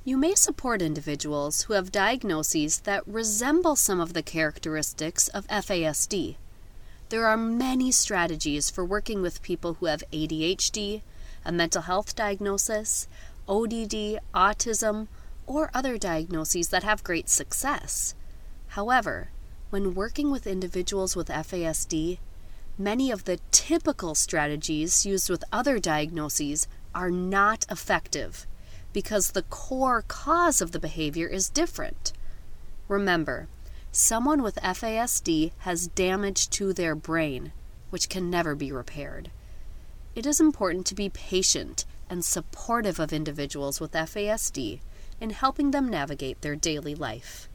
You may support individuals who have diagnoses that resemble some of the characteristics of FASD. There are many strategies for working with people who have ADHD, a mental health diagnosis, ODD, autism, or other diagnoses that have great success. However, when working with individuals with FASD, many of the typical strategies used with other diagnoses are not effective because the core cause of the behavior is different. Remember, someone with FASD has damage to their brain, which can never be repaired. It is important to be patient and supportive of individuals with FASD in helping them navigate their daily life.